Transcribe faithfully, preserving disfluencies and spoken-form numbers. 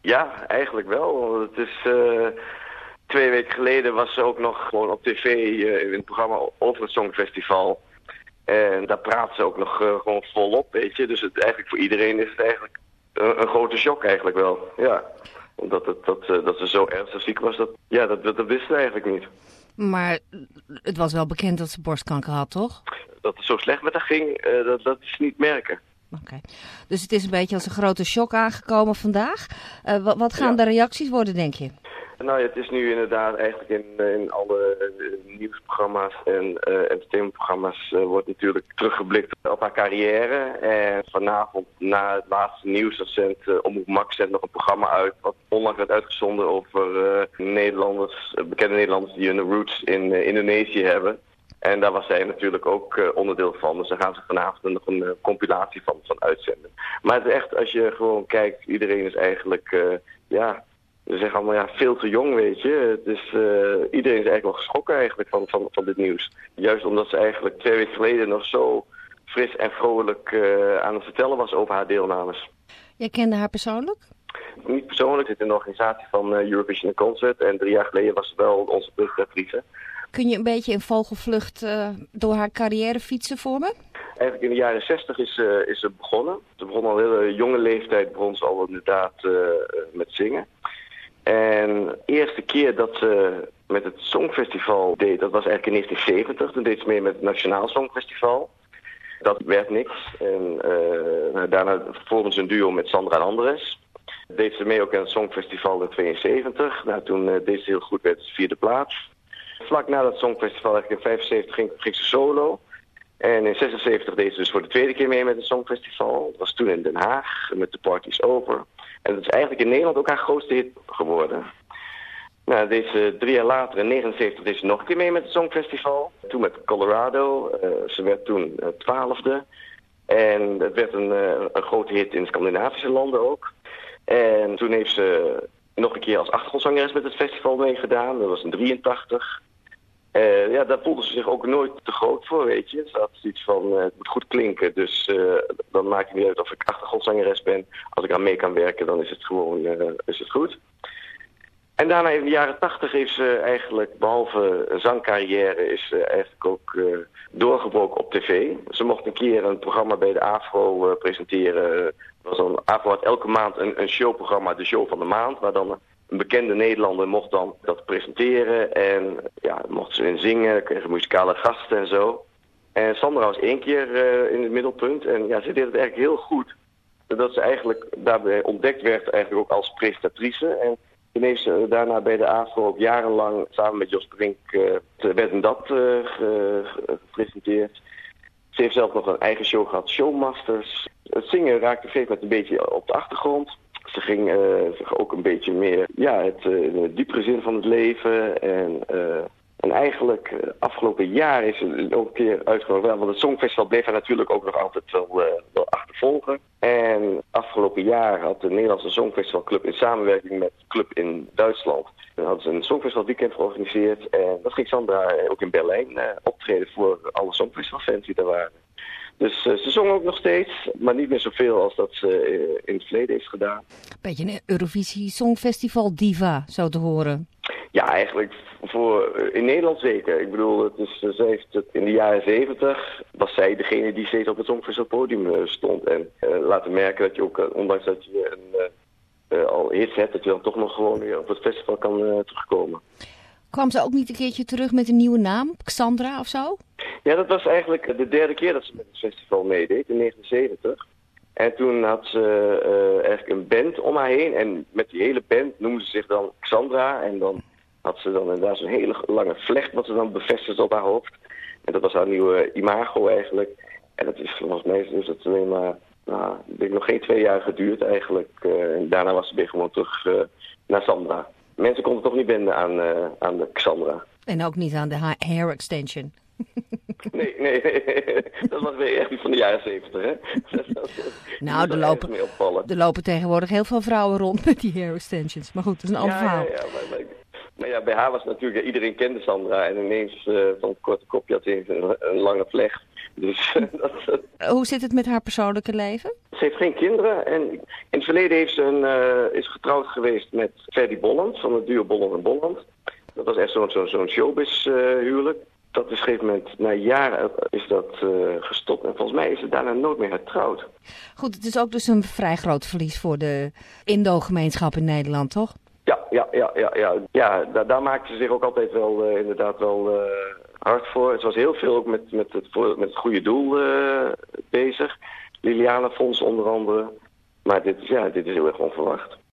Ja, eigenlijk wel. Het is, uh, twee weken geleden was ze ook nog gewoon op tv uh, in het programma over het Songfestival. En daar praat ze ook nog uh, gewoon volop, weet je. Dus het, eigenlijk voor iedereen is het eigenlijk een, een grote shock eigenlijk wel. Ja, omdat het, dat, uh, dat ze zo ernstig ziek was, dat, ja, dat, dat, dat wisten we eigenlijk niet. Maar het was wel bekend dat ze borstkanker had, toch? Dat het zo slecht met haar ging, uh, dat, dat is niet merken. Oké. Okay. Dus het is een beetje als een grote shock aangekomen vandaag. Uh, wat, wat gaan ja. de reacties worden, denk je? Nou ja, het is nu inderdaad eigenlijk in, in alle uh, nieuwsprogramma's en uh, entertainmentprogramma's uh, wordt natuurlijk teruggeblikt op haar carrière. En vanavond na het laatste nieuws dat zendt uh, Omroep Max zendt nog een programma uit wat onlangs werd uitgezonden over uh, Nederlanders, uh, bekende Nederlanders die hun roots in uh, Indonesië hebben. En daar was zij natuurlijk ook uh, onderdeel van. Dus daar gaan ze vanavond nog een uh, compilatie van, van uitzenden. Maar het is echt, als je gewoon kijkt, iedereen is eigenlijk, uh, ja, ze zeggen allemaal, ja, veel te jong, weet je. Het is, uh, iedereen is eigenlijk wel geschrokken eigenlijk van, van, van dit nieuws. Juist omdat ze eigenlijk twee weken geleden nog zo fris en vrolijk uh, aan het vertellen was over haar deelnames. Jij kende haar persoonlijk? Niet persoonlijk, ik zit in de organisatie van uh, Eurovision Concert. En drie jaar geleden was ze wel onze burgeractrice. Kun je een beetje in vogelvlucht uh, door haar carrière fietsen voor me? Eigenlijk in de jaren zestig is, uh, is ze begonnen. Ze begon al een hele jonge leeftijd, begon ze al inderdaad uh, met zingen. En de eerste keer dat ze met het Songfestival deed, dat was eigenlijk in negentien zeventig. Toen deed ze mee met het Nationaal Songfestival. Dat werd niks. En uh, daarna vormde ze een duo met Sandra en Andres. Deed ze mee ook in het Songfestival in tweeënzeventig. Nou, toen uh, deed ze heel goed, werd ze vierde plaats. Vlak na dat Songfestival, eigenlijk in vijfenzeventig, ging, ging ze solo. En in zesenzeventig deed ze dus voor de tweede keer mee met het Songfestival. Dat was toen in Den Haag, met The Party's Over. En dat is eigenlijk in Nederland ook haar grootste hit geworden. Nou, deze drie jaar later, in negenenzeventig, deed ze nog een keer mee met het Songfestival. Toen met Colorado. Uh, ze werd toen uh, twaalfde. En het werd een, uh, een grote hit in Scandinavische landen ook. En toen heeft ze nog een keer als achtergrondzangeres met het festival meegedaan. Dat was in drieëntachtig. Uh, ja, daar voelde ze zich ook nooit te groot voor, weet je. Ze had zoiets van, uh, het moet goed klinken. Dus uh, dan maakt het niet uit of ik achtergrondzangeres ben. Als ik aan mee kan werken, dan is het gewoon uh, is het goed. En daarna in de jaren tachtig heeft ze eigenlijk, behalve een zangcarrière, is ze eigenlijk ook uh, doorgebroken op tv. Ze mocht een keer een programma bij de AVRO uh, presenteren. Was dan, AVRO had elke maand een, een showprogramma, de show van de maand, waar dan een bekende Nederlander mocht dan dat presenteren. En ja, mocht ze in zingen, kregen muzikale gasten en zo. En Sandra was één keer uh, in het middelpunt. En ja, ze deed het eigenlijk heel goed. Dat ze eigenlijk daarbij ontdekt werd eigenlijk ook als presentatrice. En toen heeft ze daarna bij de AVRO ook jarenlang samen met Jos Brink uh, werd en dat uh, gepresenteerd. Ze heeft zelf nog een eigen show gehad, Showmasters. Het zingen raakte steeds met een beetje op de achtergrond. Ze ging uh, zich ook een beetje meer, ja, het, uh, in de diepere zin van het leven. En, uh, en eigenlijk uh, afgelopen jaar is ze ook een keer uitgekomen. Want het Songfestival bleef haar natuurlijk ook nog altijd wel, uh, wel achtervolgen. En afgelopen jaar had de Nederlandse Songfestivalclub in samenwerking met de club in Duitsland. Dan hadden ze een Songfestival weekend georganiseerd. En dat ging Sandra ook in Berlijn uh, optreden voor alle Songfestivalfans die daar waren. Dus uh, ze zong ook nog steeds, maar niet meer zoveel als dat ze uh, in het verleden heeft gedaan. Beetje een Eurovisie Songfestival diva, zo te horen. Ja, eigenlijk voor, uh, in Nederland zeker. Ik bedoel, het is, uh, ze heeft het in de jaren zeventig, was zij degene die steeds op het Songfestivalpodium uh, stond. En uh, laten merken dat je ook, uh, ondanks dat je een, uh, uh, al hits hebt, dat je dan toch nog gewoon weer op het festival kan uh, terugkomen. Kwam ze ook niet een keertje terug met een nieuwe naam? Xandra of zo? Ja, dat was eigenlijk de derde keer dat ze met het festival meedeed, in negentien zeventig. En toen had ze uh, eigenlijk een band om haar heen. En met die hele band noemde ze zich dan Xandra. En dan had ze dan inderdaad zo'n hele lange vlecht wat ze dan bevestigde op haar hoofd. En dat was haar nieuwe imago eigenlijk. En dat is volgens mij dus het alleen maar, nou, ik denk nog geen twee jaar geduurd eigenlijk. Uh, en daarna was ze weer gewoon terug uh, naar Sandra. Mensen konden toch niet wenden aan, uh, aan de Xandra. En ook niet aan de hair extension. Nee, nee, dat was weer echt iets van de jaren zeventig, hè? Nou, er lopen, er lopen tegenwoordig heel veel vrouwen rond met die hair extensions. Maar goed, dat is een ander ja, verhaal. Ja, ja, maar, maar, maar ja, bij haar was het natuurlijk, ja, iedereen kende Sandra. En ineens uh, van het korte kopje had ze een, een lange vlecht. Dus, dat, Hoe zit het met haar persoonlijke leven? Ze heeft geen kinderen en in het verleden heeft ze een, uh, is getrouwd geweest met Ferdy Bolland van het duo Bolland en Bolland. Dat was echt zo'n zo, zo'n showbiz uh, huwelijk. Dat is op een gegeven moment, na jaren is dat uh, gestopt. En volgens mij is ze daarna nooit meer hertrouwd. Goed, het is ook dus een vrij groot verlies voor de Indo-gemeenschap in Nederland, toch? Ja, ja, ja, ja, ja. ja daar, daar maakte ze zich ook altijd wel uh, inderdaad wel uh, hard voor. Het was heel veel ook met, met, het, voor, met het goede doel uh, bezig. Liliana Fonds onder andere. Maar dit, ja, dit is heel erg onverwacht.